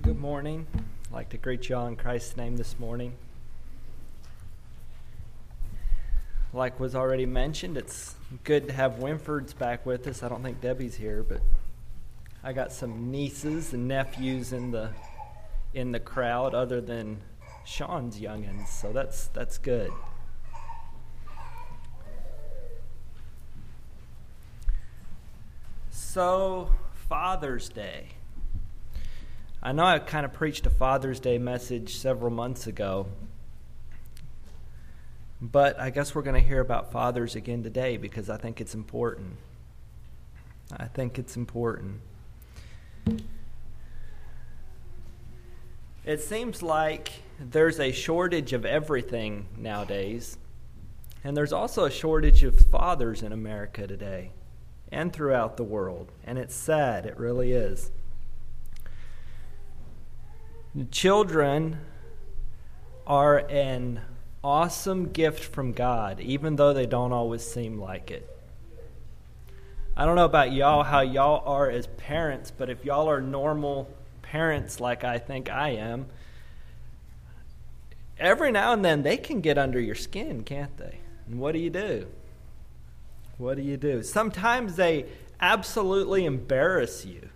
Good morning. I'd like to greet you all in Christ's name this morning. Like was already mentioned, it's good to have Winfords back with us. I don't think Debbie's here, but I got some nieces and nephews in the crowd other than Sean's youngins, so that's good. So, Father's Day. I know I kind of preached a Father's Day message several months ago, but I guess we're going to hear about fathers again today because I think it's important. It seems like there's a shortage of everything nowadays, and there's also a shortage of fathers in America today and throughout the world, and it's sad, it really is. Children are an awesome gift from God, even though they don't always seem like it. I don't know about y'all, how y'all are as parents, but if y'all are normal parents like I think I am, every now and then they can get under your skin, can't they? And what do you do? Sometimes they absolutely embarrass you.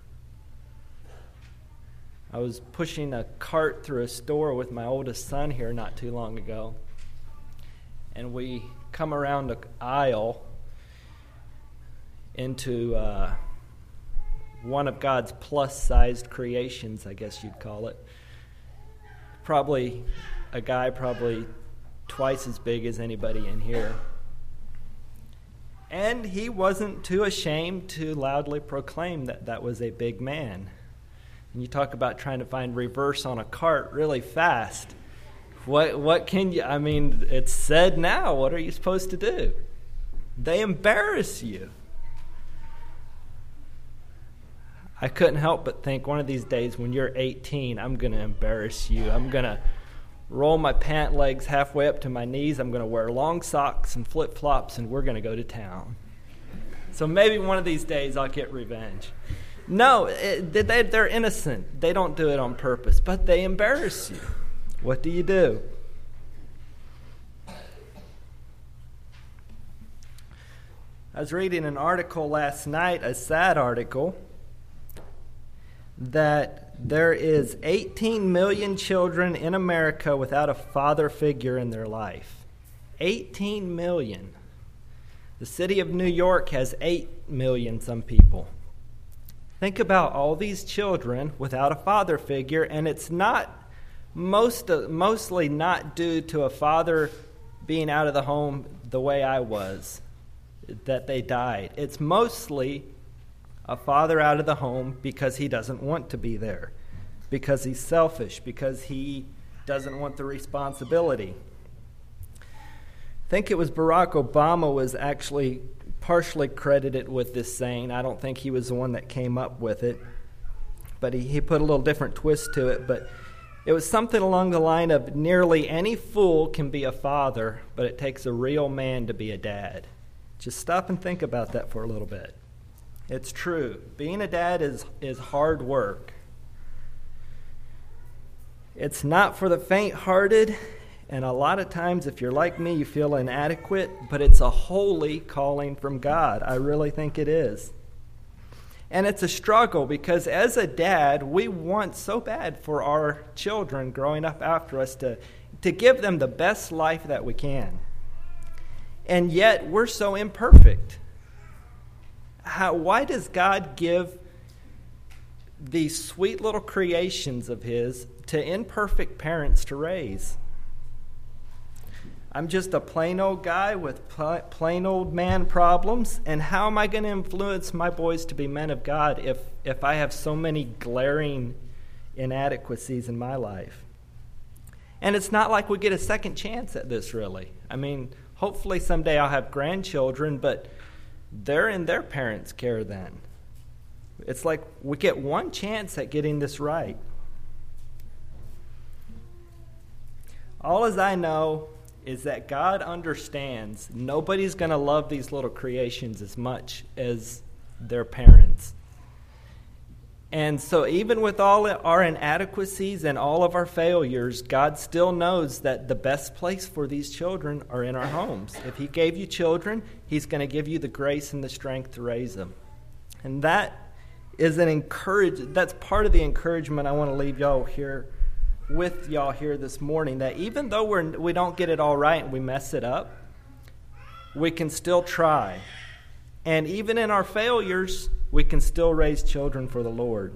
I was pushing a cart through a store with my oldest son here not too long ago, and we come around an aisle into one of God's plus-sized creations, I guess you'd call it. Probably a guy twice as big as anybody in here. And he wasn't too ashamed to loudly proclaim that was a big man. And you talk about trying to find reverse on a cart really fast. What can you, it's said now. What are you supposed to do? They embarrass you. I couldn't help but think one of these days when you're 18, I'm going to embarrass you. I'm going to roll my pant legs halfway up to my knees. I'm going to wear long socks and flip-flops, and we're going to go to town. So maybe one of these days I'll get revenge. No, they're innocent. They don't do it on purpose, but they embarrass you. What do you do? I was reading an article last night, a sad article, that there is 18 million children in America without a father figure in their life. 18 million. The city of New York has 8 million some people. Think about all these children without a father figure, and it's not mostly not due to a father being out of the home the way I was, that they died. It's mostly a father out of the home because he doesn't want to be there, because he's selfish, because he doesn't want the responsibility. I think it was Barack Obama was actually partially credited with this saying. I don't think he was the one that came up with it, but he put a little different twist to it. But it was something along the line of nearly any fool can be a father, but it takes a real man to be a dad. Just stop and think about that for a little bit. It's true. Being a dad is hard work. It's not for the faint-hearted, and a lot of times, if you're like me, you feel inadequate, but it's a holy calling from God. I really think it is. And it's a struggle because as a dad, we want so bad for our children growing up after us to give them the best life that we can. And yet, we're so imperfect. Why does God give these sweet little creations of His to imperfect parents to raise? I'm just a plain old guy with plain old man problems, and how am I going to influence my boys to be men of God if I have so many glaring inadequacies in my life? And it's not like we get a second chance at this, really. Hopefully someday I'll have grandchildren, but they're in their parents' care then. It's like we get one chance at getting this right. All as I know is that God understands nobody's going to love these little creations as much as their parents. And so even with all our inadequacies and all of our failures, God still knows that the best place for these children are in our homes. If he gave you children, he's going to give you the grace and the strength to raise them. And that is that's part of the encouragement I want to leave y'all here with y'all here this morning, that even though we don't get it all right and we mess it up, we can still try. And even in our failures, we can still raise children for the Lord.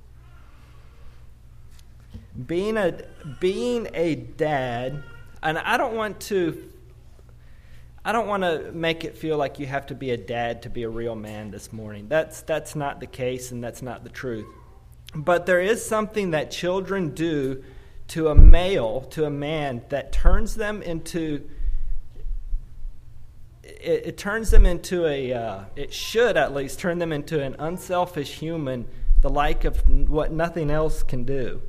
Being a dad, and I don't want to make it feel like you have to be a dad to be a real man this morning. That's not the case, and that's not the truth. But there is something that children do to a man, that turns them into it should at least turn them into an unselfish human, the like of what nothing else can do.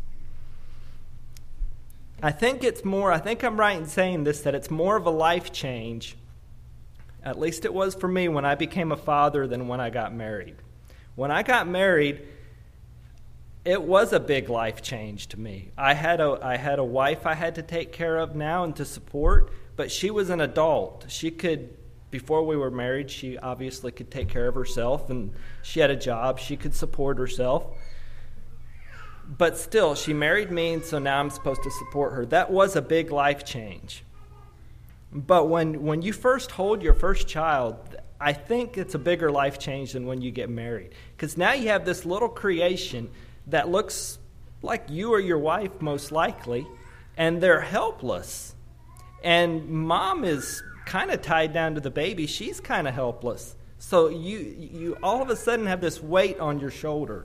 I think I'm right in saying this, that it's more of a life change, at least it was for me when I became a father, than when I got married. When I got married, it was a big life change to me. I had a wife I had to take care of now and to support, but she was an adult. Before we were married, she obviously could take care of herself, and she had a job. She could support herself. But still, she married me, and so now I'm supposed to support her. That was a big life change. But when you first hold your first child, I think it's a bigger life change than when you get married. Because now you have this little creation that looks like you or your wife, most likely, and they're helpless. And mom is kind of tied down to the baby. She's kind of helpless. So you all of a sudden have this weight on your shoulder.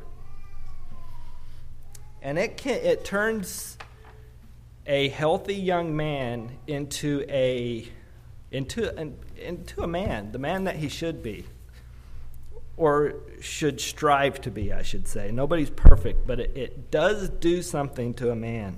And it turns a healthy young man into a man, the man that he should be, or should strive to be, I should say. Nobody's perfect, but it does do something to a man.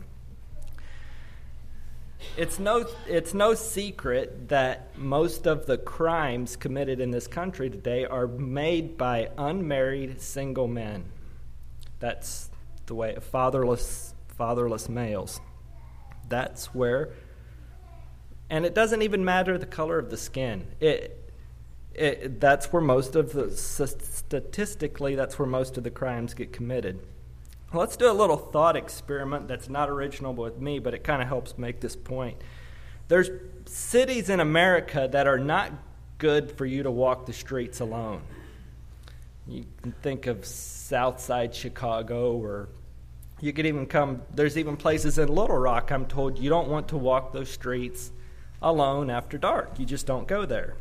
It's no secret that most of the crimes committed in this country today are made by unmarried single men. That's the way, fatherless males. That's where, and it doesn't even matter the color of the skin. That's where statistically, that's where most of the crimes get committed. Let's do a little thought experiment that's not original with me, but it kind of helps make this point. There's cities in America that are not good for you to walk the streets alone. You can think of Southside Chicago, or you could even there's even places in Little Rock, I'm told, you don't want to walk those streets alone after dark. You just don't go there.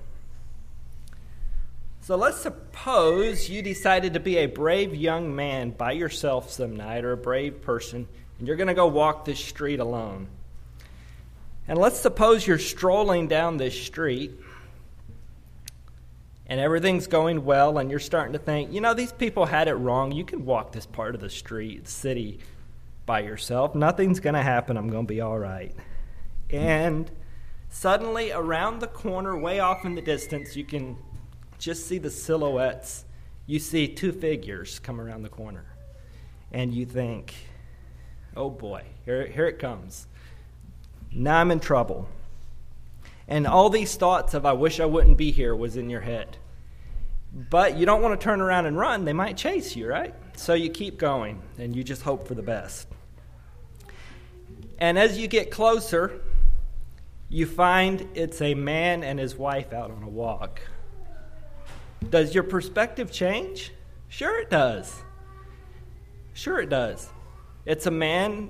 So let's suppose you decided to be a brave young man by yourself some night, or a brave person, and you're going to go walk this street alone. And let's suppose you're strolling down this street, and everything's going well, and you're starting to think, these people had it wrong. You can walk this part of the city by yourself. Nothing's going to happen. I'm going to be all right. And suddenly, around the corner, way off in the distance, you can just see the silhouettes. You see two figures come around the corner, and you think, oh boy, here it comes. Now I'm in trouble. And all these thoughts of I wish I wouldn't be here was in your head. But you don't want to turn around and run. They might chase you, right? So you keep going, and you just hope for the best. And as you get closer, you find it's a man and his wife out on a walk. Does your perspective change? Sure it does. Sure it does. It's a man.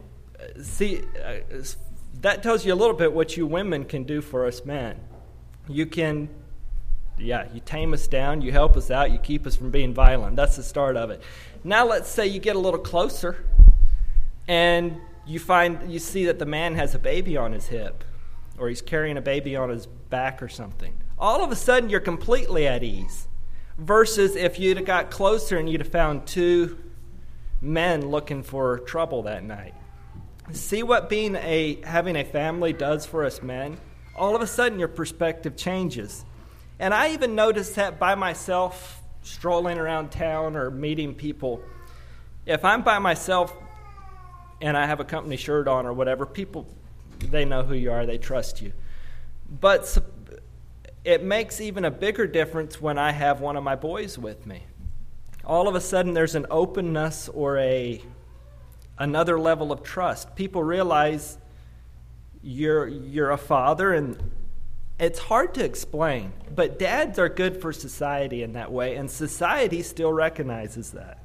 That tells you a little bit what you women can do for us men. You tame us down, you help us out, you keep us from being violent. That's the start of it. Now let's say you get a little closer, and you see that the man has a baby on his hip, or he's carrying a baby on his back or something. All of a sudden, you're completely at ease. Versus if you'd have got closer and you'd have found two men looking for trouble that night. See what having a family does for us men? All of a sudden, your perspective changes. And I even noticed that by myself, strolling around town or meeting people. If I'm by myself and I have a company shirt on or whatever, people, they know who you are, they trust you. But it makes even a bigger difference when I have one of my boys with me. All of a sudden there's an openness or another level of trust. People realize you're a father, and it's hard to explain, but dads are good for society in that way, and society still recognizes that.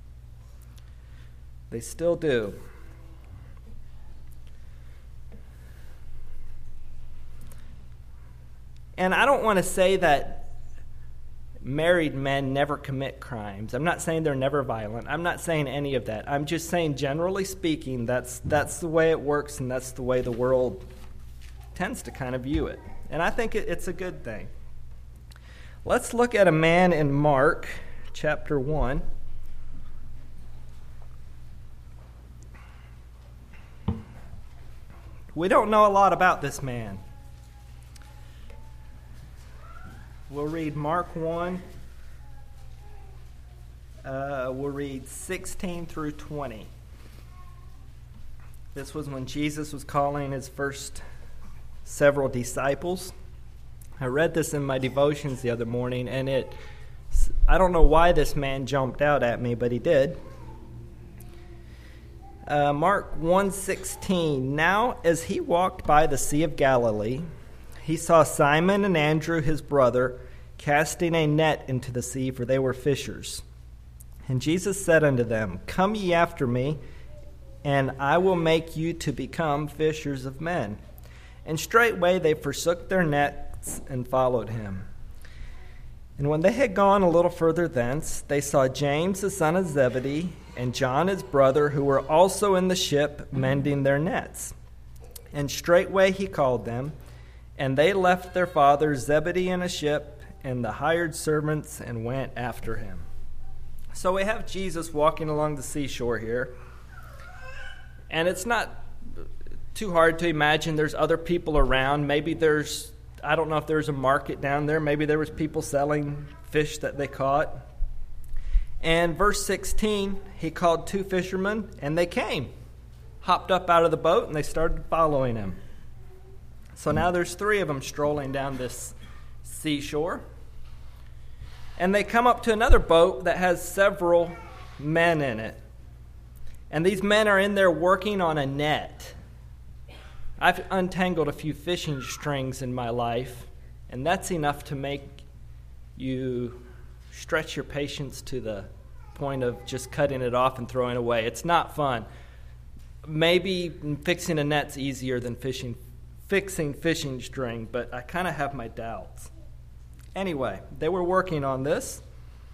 They still do. And I don't want to say that married men never commit crimes. I'm not saying they're never violent. I'm not saying any of that. I'm just saying, generally speaking, that's the way it works, and that's the way the world tends to kind of view it. And I think it's a good thing. Let's look at a man in Mark chapter 1. We don't know a lot about this man. We'll read Mark 1. We'll read 16 through 20. This was when Jesus was calling his first several disciples. I read this in my devotions the other morning, and I don't know why this man jumped out at me, but he did. Mark 1:16. Now, as he walked by the Sea of Galilee, he saw Simon and Andrew, his brother, casting a net into the sea, for they were fishers. And Jesus said unto them, Come ye after me, and I will make you to become fishers of men. And straightway they forsook their nets and followed him. And when they had gone a little further thence, they saw James the son of Zebedee and John his brother, who were also in the ship, mending their nets. And straightway he called them, and they left their father Zebedee in a ship, and the hired servants, and went after him. So we have Jesus walking along the seashore here. And it's not too hard to imagine there's other people around. Maybe I don't know if there's a market down there. Maybe there was people selling fish that they caught. And verse 16, he called 2 fishermen, and they came. Hopped up out of the boat, and they started following him. So now there's 3 of them strolling down this seashore. And they come up to another boat that has several men in it. And these men are in there working on a net. I've untangled a few fishing strings in my life, and that's enough to make you stretch your patience to the point of just cutting it off and throwing it away. It's not fun. Maybe fixing a net's easier than fixing fishing string, but I kind of have my doubts. Anyway, they were working on this.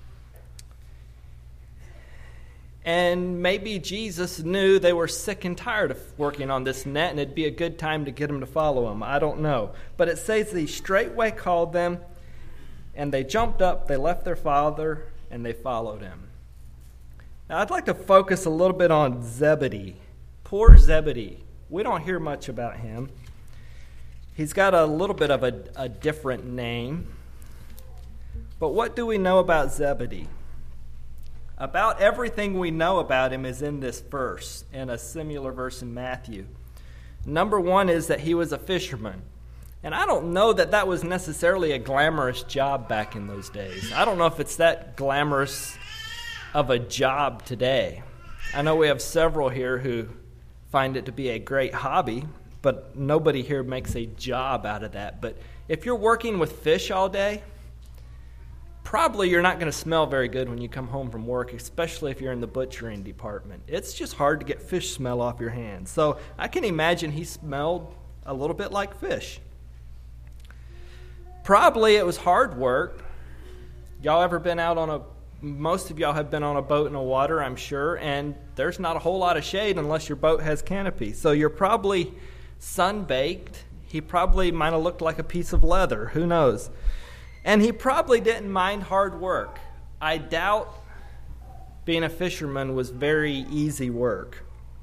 And maybe Jesus knew they were sick and tired of working on this net, and it'd be a good time to get them to follow him. I don't know. But it says he straightway called them, and they jumped up, they left their father, and they followed him. Now, I'd like to focus a little bit on Zebedee. Poor Zebedee. We don't hear much about him. He's got a little bit of a different name. But what do we know about Zebedee? About everything we know about him is in this verse, and a similar verse in Matthew. Number 1 is that he was a fisherman. And I don't know that was necessarily a glamorous job back in those days. I don't know if it's that glamorous of a job today. I know we have several here who find it to be a great hobby, but nobody here makes a job out of that. But if you're working with fish all day, probably you're not going to smell very good when you come home from work, especially if you're in the butchering department. It's just hard to get fish smell off your hands. So I can imagine he smelled a little bit like fish. Probably it was hard work. Y'all ever been out most of y'all have been on a boat in the water, I'm sure, and there's not a whole lot of shade unless your boat has canopy. So you're probably sun-baked. He probably might have looked like a piece of leather. Who knows? And he probably didn't mind hard work. I doubt being a fisherman was very easy work.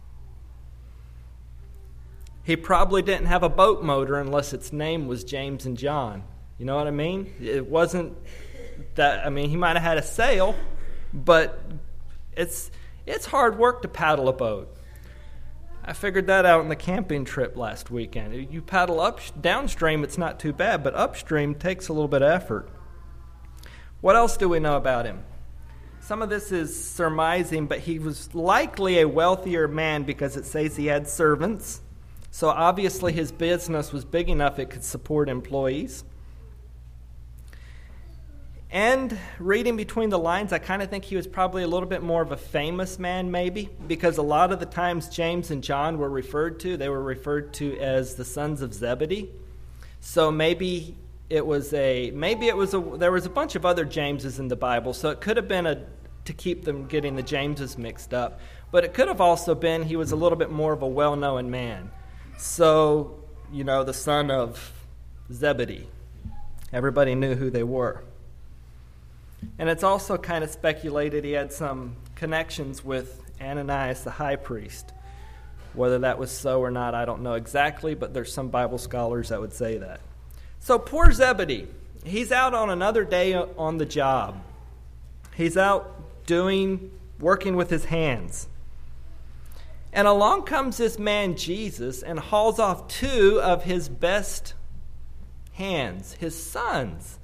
He probably didn't have a boat motor unless its name was James and John. You know what I mean? It wasn't that, he might have had a sail, but It's hard work to paddle a boat. I figured that out on the camping trip last weekend. You paddle downstream, it's not too bad, but upstream takes a little bit of effort. What else do we know about him? Some of this is surmising, but he was likely a wealthier man because it says he had servants. So obviously his business was big enough it could support employees. And reading between the lines, I kind of think he was probably a little bit more of a famous man maybe, because a lot of the times James and John were referred to as the sons of Zebedee. So maybe there was a bunch of other Jameses in the Bible, so it could have been to keep them getting the Jameses mixed up. But it could have also been he was a little bit more of a well-known man. So, the son of Zebedee. Everybody knew who they were. And it's also kind of speculated he had some connections with Ananias the high priest. Whether that was so or not, I don't know exactly, but there's some Bible scholars that would say that. So poor Zebedee, he's out on another day on the job. He's out working with his hands. And along comes this man Jesus and hauls off two of his best hands, his sons.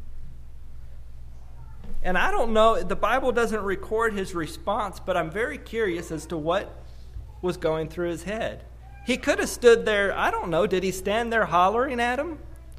And I don't know, the Bible doesn't record his response, but I'm very curious as to what was going through his head. He could have stood there, I don't know, did he stand there hollering at him?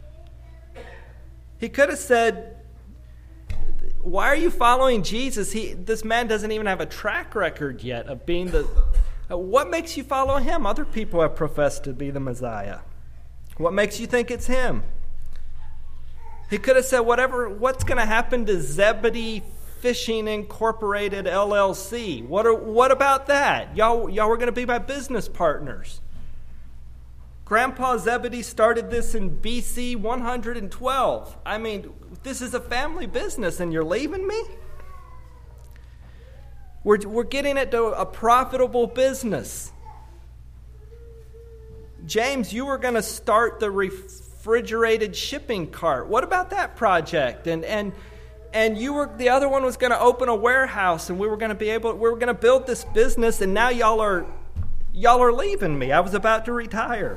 He could have said, "Why are you following Jesus? This man doesn't even have a track record yet of being what makes you follow him? Other people have professed to be the Messiah. What makes you think it's him?" He could have said, what's going to happen to Zebedee Fishing Incorporated LLC? What about that? Y'all were going to be my business partners. Grandpa Zebedee started this in BC 112. I mean, this is a family business and you're leaving me? We're getting it to a profitable business. James, you were going to start the refrigerated shipping cart. What about that project? And the other one was going to open a warehouse, and we were going to build this business, and now y'all are leaving me. I was about to retire.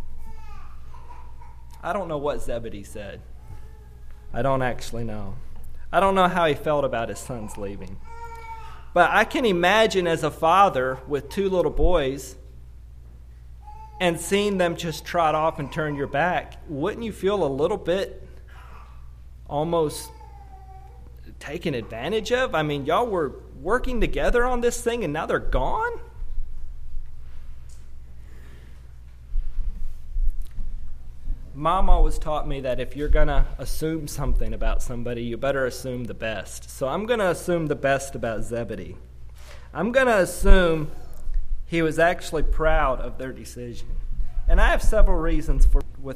I don't know what Zebedee said. I don't actually know. I don't know how he felt about his sons leaving. But I can imagine as a father with two little boys and seeing them just trot off and turn your back, wouldn't you feel a little bit almost taken advantage of? I mean, y'all were working together on this thing and now they're gone? Mom always taught me that if you're going to assume something about somebody, you better assume the best. So I'm going to assume the best about Zebedee. I'm going to assume he was actually proud of their decision. And I have several reasons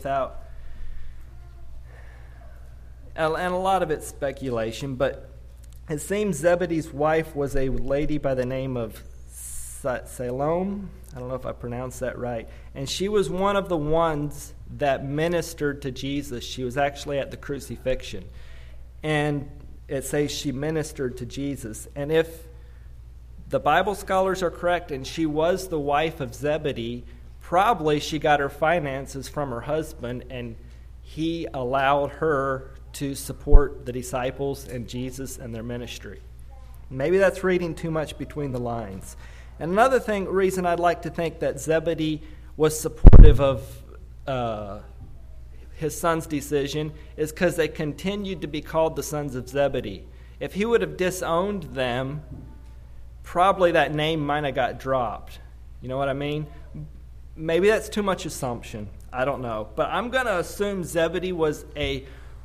and a lot of it's speculation, but it seems Zebedee's wife was a lady by the name of Salome. I don't know if I pronounced that right. And she was one of the ones that ministered to Jesus. She was actually at the crucifixion. And it says she ministered to Jesus. And if the Bible scholars are correct, and she was the wife of Zebedee, probably she got her finances from her husband, and he allowed her to support the disciples and Jesus and their ministry. Maybe that's reading too much between the lines. And another reason I'd like to think that Zebedee was supportive of his son's decision is because they continued to be called the sons of Zebedee. If he would have disowned them, probably that name might have got dropped. You know what I mean? Maybe that's too much assumption. I don't know. But I'm going to assume Zebedee was a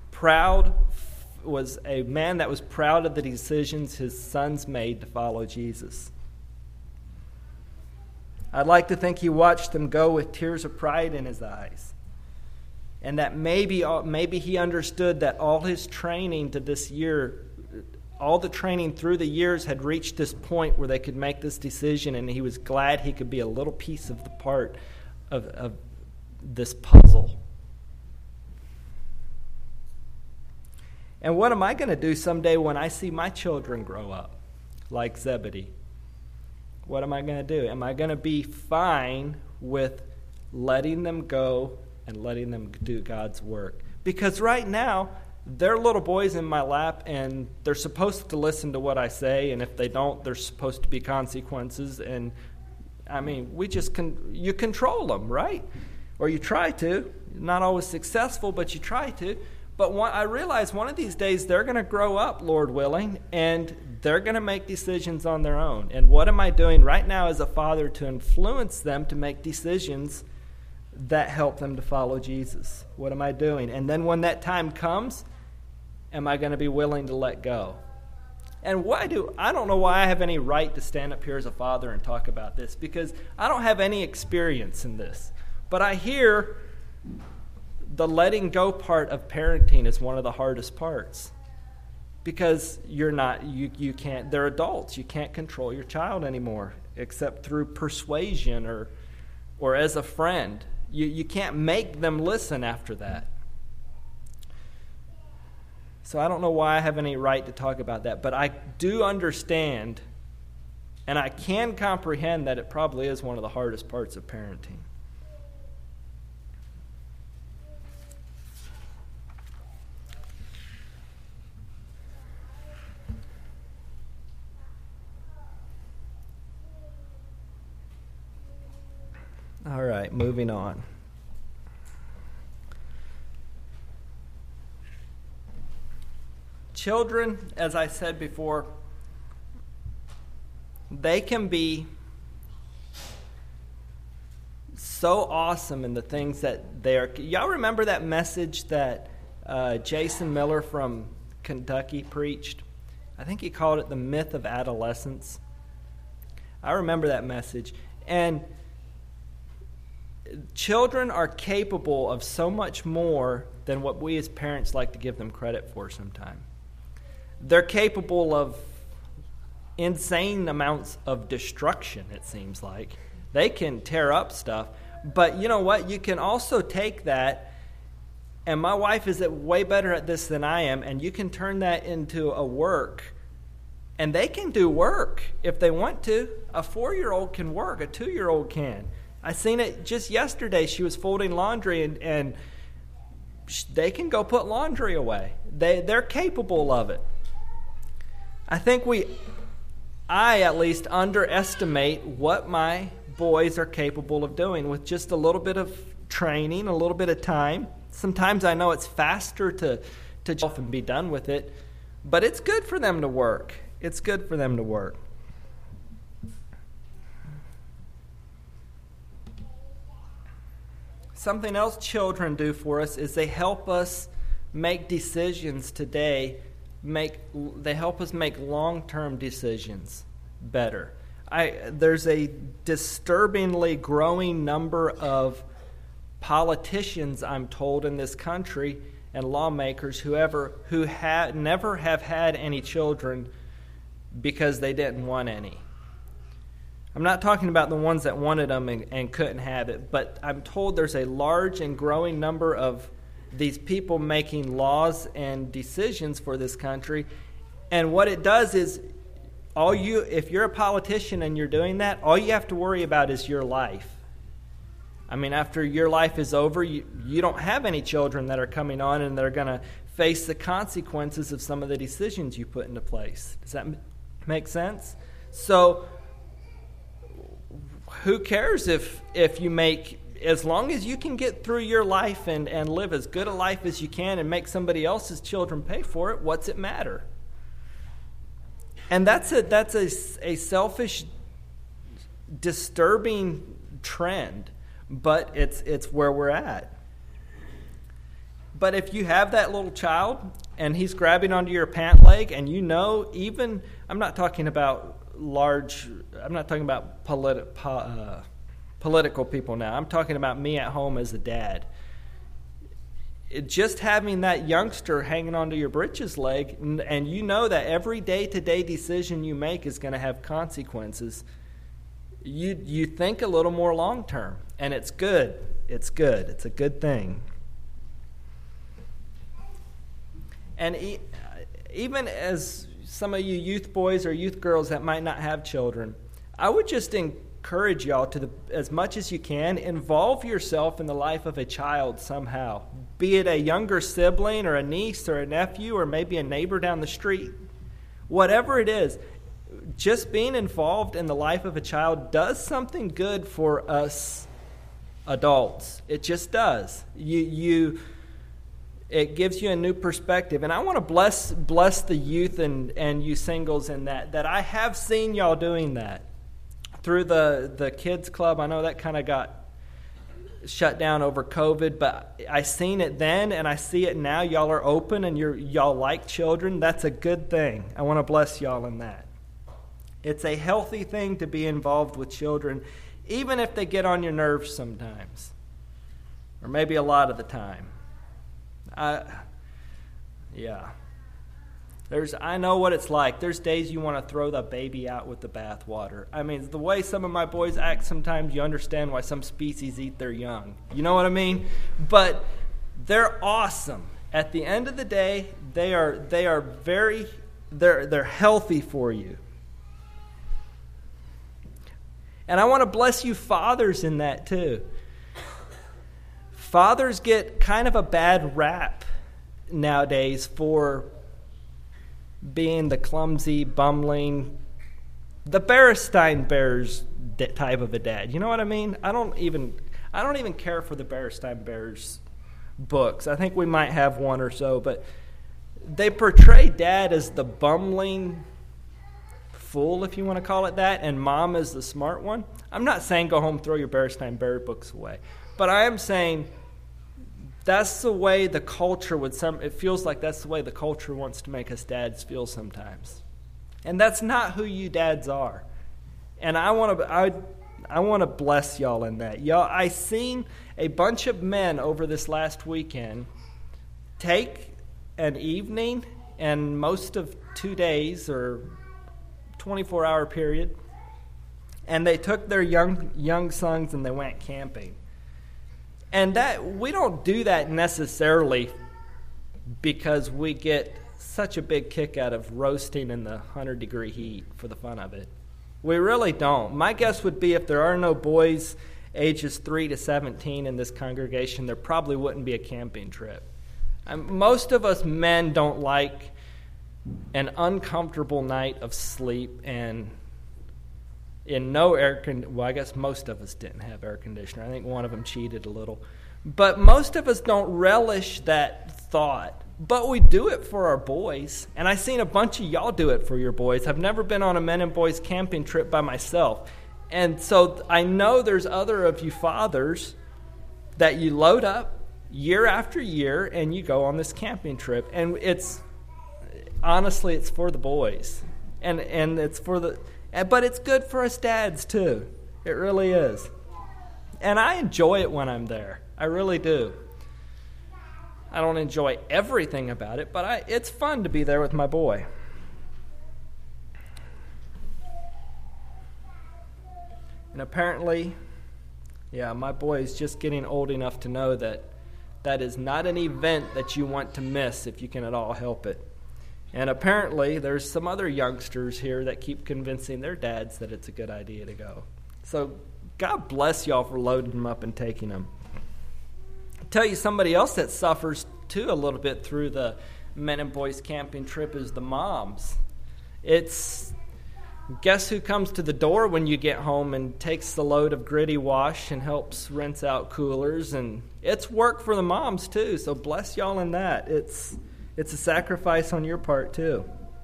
man that was proud of the decisions his sons made to follow Jesus. I'd like to think he watched them go with tears of pride in his eyes. And that maybe he understood that all his training to this year, all the training through the years had reached this point where they could make this decision, and he was glad he could be a little piece of the part of this puzzle. And what am I going to do someday when I see my children grow up like Zebedee? What am I going to do? Am I going to be fine with letting them go and letting them do God's work? Because right now, they're little boys in my lap, and they're supposed to listen to what I say, and if they don't, there's supposed to be consequences. And, I mean, you control them, right? Or you try to. Not always successful, but you try to. But I realize one of these days they're going to grow up, Lord willing, and they're going to make decisions on their own. And what am I doing right now as a father to influence them to make decisions that help them to follow Jesus? What am I doing? And then when that time comes, am I going to be willing to let go? And I don't know why I have any right to stand up here as a father and talk about this, because I don't have any experience in this. But I hear the letting go part of parenting is one of the hardest parts, because you can't, they're adults. You can't control your child anymore except through persuasion or as a friend. You can't make them listen after that. So I don't know why I have any right to talk about that, but I do understand, and I can comprehend that it probably is one of the hardest parts of parenting. All right, moving on. Children, as I said before, they can be so awesome in the things that they are. Y'all remember that message that Jason Miller from Kentucky preached? I think he called it the myth of adolescence. I remember that message. And children are capable of so much more than what we as parents like to give them credit for sometimes. They're capable of insane amounts of destruction, it seems like. They can tear up stuff. But you know what? You can also take that, and my wife is way better at this than I am, and you can turn that into a work. And they can do work if they want to. A 4-year-old can work. A 2-year-old can. I seen it just yesterday. She was folding laundry, and they can go put laundry away. They're capable of it. I think I at least underestimate what my boys are capable of doing with just a little bit of training, a little bit of time. Sometimes I know it's faster to jump and be done with it, but it's good for them to work. It's good for them to work. Something else children do for us is they help us make decisions today. They help us make long-term decisions better. There's a disturbingly growing number of politicians, I'm told, in this country and lawmakers who never have had any children because they didn't want any. I'm not talking about the ones that wanted them and couldn't have it, but I'm told there's a large and growing number of these people making laws and decisions for this country. And what it does is, if you're a politician and you're doing that, all you have to worry about is your life. I mean, after your life is over, you don't have any children that are coming on and they're going to face the consequences of some of the decisions you put into place. Does that make sense? So who cares if you make, as long as you can get through your life and live as good a life as you can and make somebody else's children pay for it, what's it matter? And that's a selfish, disturbing trend, but it's where we're at. But if you have that little child and he's grabbing onto your pant leg, and I'm not talking about political people now. I'm talking about me at home as a dad. Just having that youngster hanging onto your britches leg, and you know that every day-to-day decision you make is going to have consequences, you think a little more long-term, and it's good. It's good. It's a good thing. And even as some of you youth boys or youth girls that might not have children, I would just encourage y'all to, as much as you can, involve yourself in the life of a child somehow. Be it a younger sibling or a niece or a nephew or maybe a neighbor down the street. Whatever it is, just being involved in the life of a child does something good for us adults. It just does. It gives you a new perspective. And I want to bless the youth and you singles in that I have seen y'all doing that through the kids club. I know that kind of got shut down over COVID, but I seen it then and I see it now. Y'all are open and y'all like children. That's a good thing. I want to bless y'all in that. It's a healthy thing to be involved with children, even if they get on your nerves sometimes, or maybe a lot of the time. I know what it's like. There's days you want to throw the baby out with the bathwater. I mean, the way some of my boys act sometimes, you understand why some species eat their young. You know what I mean? But they're awesome. At the end of the day, they're healthy for you. And I want to bless you fathers in that too. Fathers get kind of a bad rap nowadays for being the clumsy, bumbling, the Beristain Bears type of a dad. You know what I mean? I don't even care for the Beristain Bears books. I think we might have one or so, but they portray dad as the bumbling fool, if you want to call it that, and mom is the smart one. I'm not saying go home, throw your Beristain Bear books away, but I am saying that's the way the culture it feels like that's the way the culture wants to make us dads feel sometimes. And that's not who you dads are. And I want to bless y'all in that. Y'all, I seen a bunch of men over this last weekend take an evening and most of 2 days or 24-hour period, and they took their young sons and they went camping. And that we don't do that necessarily because we get such a big kick out of roasting in the 100-degree heat for the fun of it. We really don't. My guess would be if there are no boys ages 3 to 17 in this congregation, there probably wouldn't be a camping trip. Most of us men don't like an uncomfortable night of sleep and in no air conditioning. Well, I guess most of us didn't have air conditioner. I think one of them cheated a little. But most of us don't relish that thought. But we do it for our boys. And I've seen a bunch of y'all do it for your boys. I've never been on a men and boys camping trip by myself. And so I know there's other of you fathers that you load up year after year and you go on this camping trip. And honestly, it's for the boys. And it's but it's good for us dads too. It really is. And I enjoy it when I'm there. I really do. I don't enjoy everything about it, but it's fun to be there with my boy. And apparently, my boy is just getting old enough to know that is not an event that you want to miss if you can at all help it. And apparently, there's some other youngsters here that keep convincing their dads that it's a good idea to go. So God bless y'all for loading them up and taking them. I'll tell you somebody else that suffers too a little bit through the men and boys camping trip is the moms. It's guess who comes to the door when you get home and takes the load of gritty wash and helps rinse out coolers. And it's work for the moms too, so bless y'all in that. It's a sacrifice on your part too.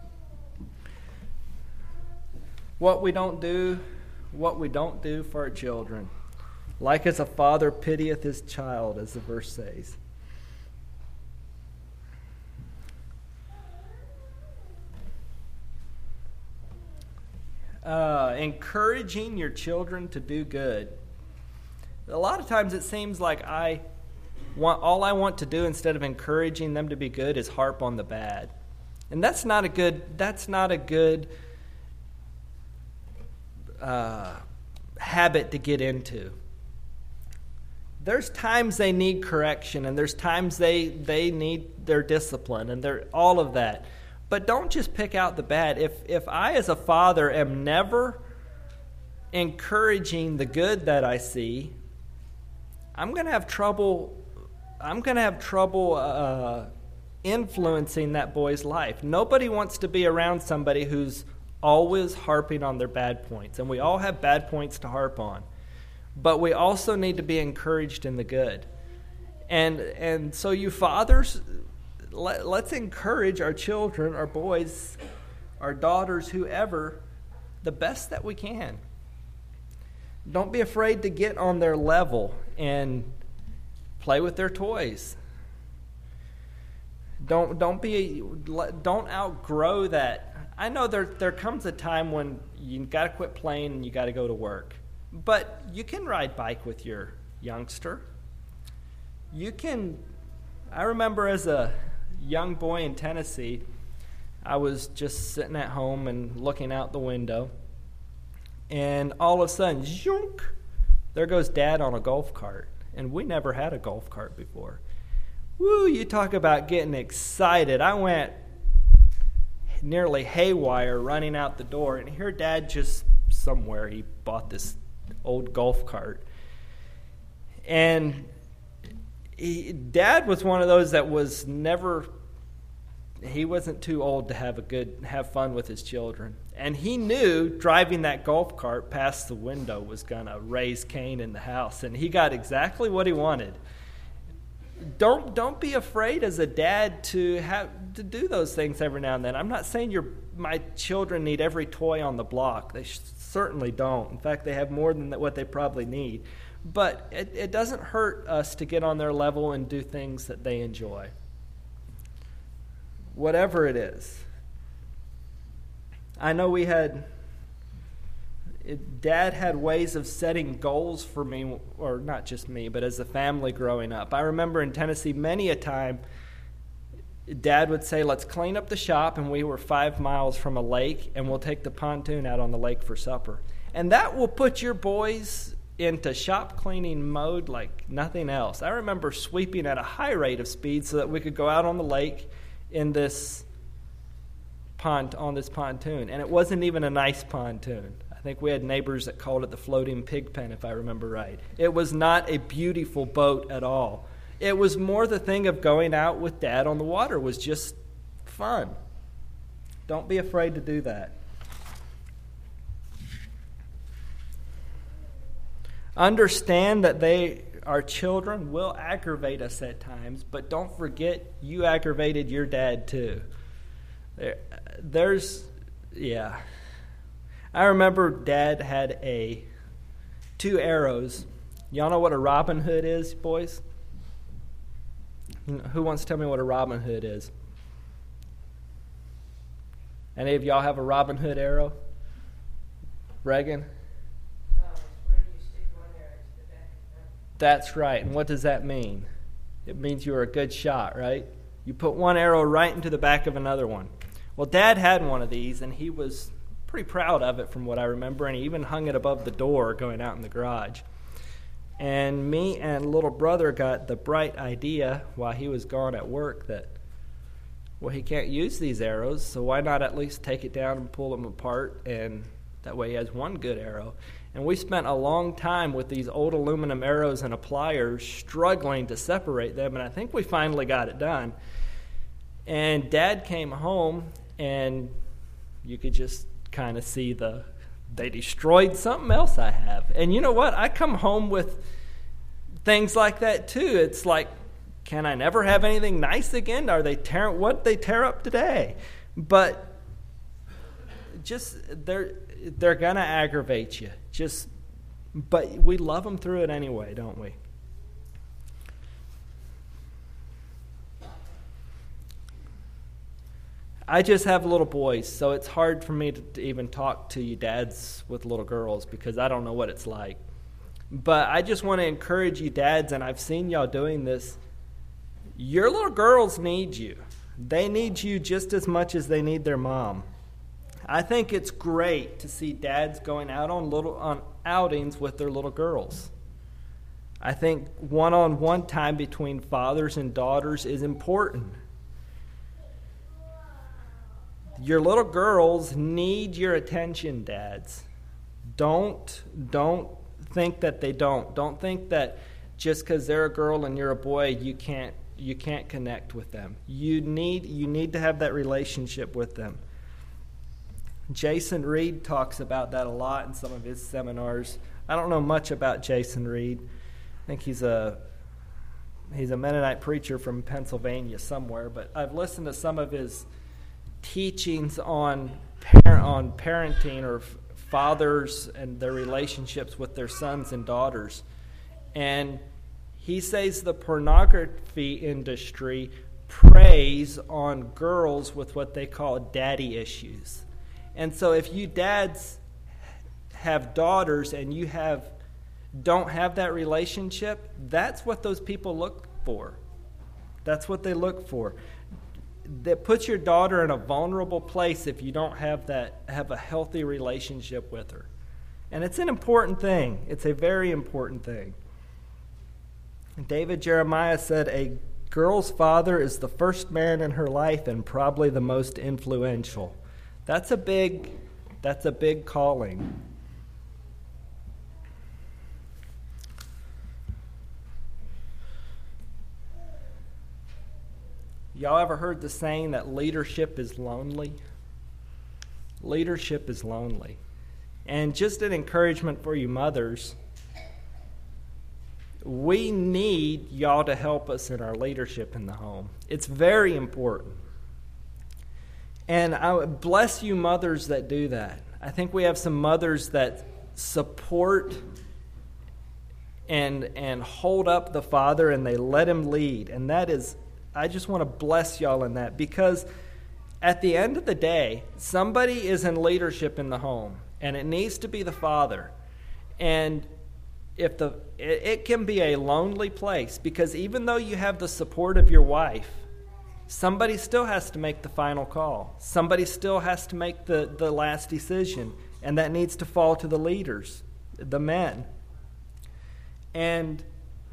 What we don't do for our children. Like as a father pitieth his child, as the verse says. Encouraging your children to do good. A lot of times it seems like all I want to do instead of encouraging them to be good is harp on the bad. And that's not a good habit to get into. There's times they need correction, and there's times they need their discipline, and they're all of that. But don't just pick out the bad. If I as a father am never encouraging the good that I see, I'm going to have trouble influencing that boy's life. Nobody wants to be around somebody who's always harping on their bad points, and we all have bad points to harp on. But we also need to be encouraged in the good. And so you fathers, let's encourage our children, our boys, our daughters, whoever, the best that we can. Don't be afraid to get on their level and play with their toys. Don't outgrow that. I know there comes a time when you got to quit playing and you got to go to work. But you can ride bike with your youngster. I remember as a young boy in Tennessee, I was just sitting at home and looking out the window. And all of a sudden, zoink, there goes Dad on a golf cart. And we never had a golf cart before. Woo, you talk about getting excited. I went nearly haywire running out the door. And here Dad just somewhere, he bought this old golf cart. And Dad was one of those that was never... He wasn't too old to have fun with his children. And he knew driving that golf cart past the window was going to raise Cain in the house. And he got exactly what he wanted. Don't be afraid as a dad to do those things every now and then. I'm not saying my children need every toy on the block. They certainly don't. In fact, they have more than what they probably need. But it doesn't hurt us to get on their level and do things that they enjoy. Whatever it is. I know Dad had ways of setting goals for me, or not just me, but as a family growing up. I remember in Tennessee many a time, Dad would say, let's clean up the shop, and we were 5 miles from a lake, and we'll take the pontoon out on the lake for supper. And that will put your boys into shop cleaning mode like nothing else. I remember sweeping at a high rate of speed so that we could go out on the lake on this pontoon. And it wasn't even a nice pontoon. I think we had neighbors that called it the floating pig pen, if I remember right. It was not a beautiful boat at all. It was more the thing of going out with Dad on the water was just fun. Don't be afraid to do that. Understand that our children will aggravate us at times, but don't forget you aggravated your dad too. I remember Dad had 2 arrows. Y'all know what a Robin Hood is, boys? Who wants to tell me what a Robin Hood is? Any of y'all have a Robin Hood arrow? Reagan? That's right. And what does that mean? It means you're a good shot, right? You put one arrow right into the back of another one. Well, Dad had one of these, and he was pretty proud of it from what I remember, and he even hung it above the door going out in the garage. And me and little brother got the bright idea while he was gone at work that, well, he can't use these arrows, so why not at least take it down and pull them apart, and that way he has one good arrow. And we spent a long time with these old aluminum arrows and a pliers struggling to separate them, and I think we finally got it done. And Dad came home, and you could just kind of see they destroyed something else I have. And you know what? I come home with things like that too. It's like, can I never have anything nice again? What they tear up today? But just they're gonna aggravate you. But we love them through it anyway, don't we? I just have little boys, so it's hard for me to even talk to you dads with little girls because I don't know what it's like. But I just want to encourage you dads, and I've seen y'all doing this. Your little girls need you. They need you just as much as they need their mom. I think it's great to see dads going out on outings with their little girls. I think one-on-one time between fathers and daughters is important. Your little girls need your attention, dads. Don't think that they don't. Don't think that just because they're a girl and you're a boy, you can't connect with them. You need to have that relationship with them. Jason Reed talks about that a lot in some of his seminars. I don't know much about Jason Reed. I think he's a Mennonite preacher from Pennsylvania somewhere, but I've listened to some of his teachings on parenting or fathers and their relationships with their sons and daughters. And he says the pornography industry preys on girls with what they call daddy issues. And so if you dads have daughters and you don't have that relationship, that's what those people look for. That's what they look for. That puts your daughter in a vulnerable place if you don't have a healthy relationship with her. And it's an important thing. It's a very important thing. David Jeremiah said, "A girl's father is the first man in her life and probably the most influential." That's a big calling. Y'all ever heard the saying that leadership is lonely? Leadership is lonely. And just an encouragement for you mothers, we need y'all to help us in our leadership in the home. It's very important. And I bless you mothers that do that. I think we have some mothers that support and hold up the father and they let him lead. And that is, I just want to bless y'all in that, because at the end of the day, somebody is in leadership in the home, and it needs to be the father. And it can be a lonely place, because even though you have the support of your wife, somebody still has to make the final call. Somebody still has to make the last decision, and that needs to fall to the leaders, the men. And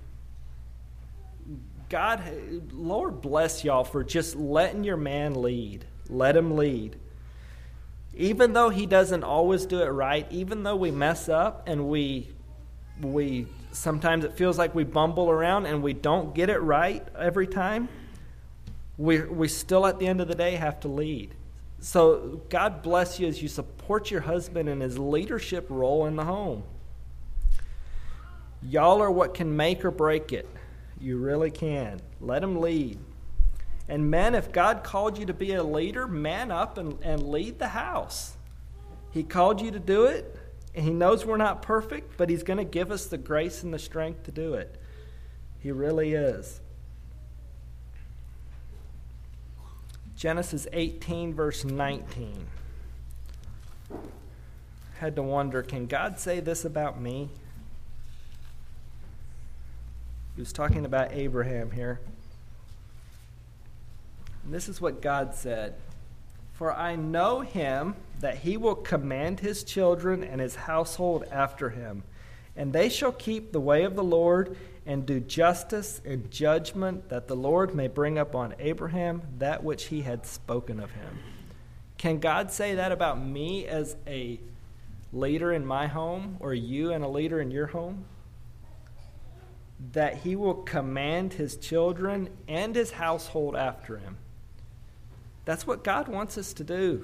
God, Lord bless y'all for just letting your man lead. Let him lead. Even though he doesn't always do it right, even though we mess up and we sometimes it feels like we bumble around and we don't get it right every time, we still at the end of the day have to lead. So God bless you as you support your husband in his leadership role in the home. Y'all are what can make or break it. You really can. Let him lead. And men, if God called you to be a leader, man up and lead the house. He called you to do it, and he knows we're not perfect, but he's going to give us the grace and the strength to do it. He really is. Genesis 18, verse 19. Had to wonder, can God say this about me? He was talking about Abraham here. And this is what God said. "For I know him, that he will command his children and his household after him, and they shall keep the way of the Lord and do justice and judgment, that the Lord may bring upon Abraham that which he had spoken of him." Can God say that about me as a leader in my home, or you and a leader in your home? That he will command his children and his household after him. That's what God wants us to do.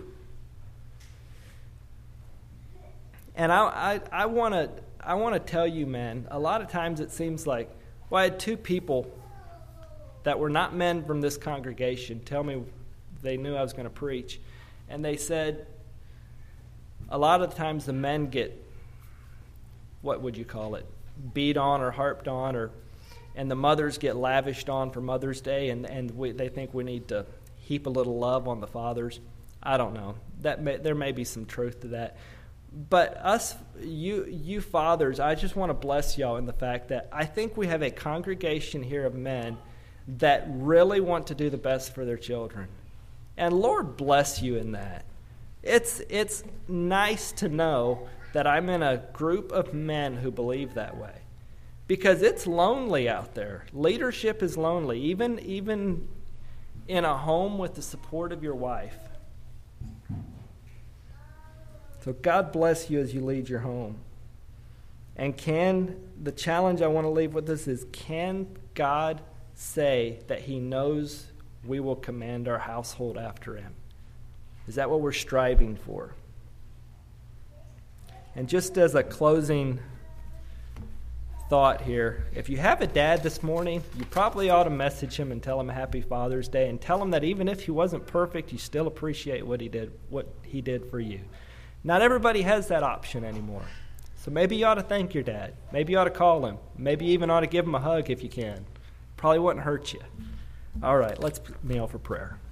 And I want to tell you, man, a lot of times it seems like, well, I had two people that were not men from this congregation tell me they knew I was going to preach. And they said, a lot of times the men get, what would you call it, beat on or harped on, and the mothers get lavished on for Mother's Day, and they think we need to heap a little love on the fathers. I don't know. There may be some truth to that. But us, you fathers, I just want to bless y'all in the fact that I think we have a congregation here of men that really want to do the best for their children. And Lord bless you in that. It's nice to know that I'm in a group of men who believe that way. Because it's lonely out there. Leadership is lonely, even in a home with the support of your wife. So God bless you as you lead your home. And the challenge I want to leave with us is, can God say that he knows we will command our household after him? Is that what we're striving for? And just as a closing thought here, if you have a dad this morning, you probably ought to message him and tell him Happy Father's Day, and tell him that even if he wasn't perfect, you still appreciate what he did for you. Not everybody has that option anymore. So maybe you ought to thank your dad. Maybe you ought to call him. Maybe you even ought to give him a hug if you can. Probably wouldn't hurt you. All right, let's kneel for prayer.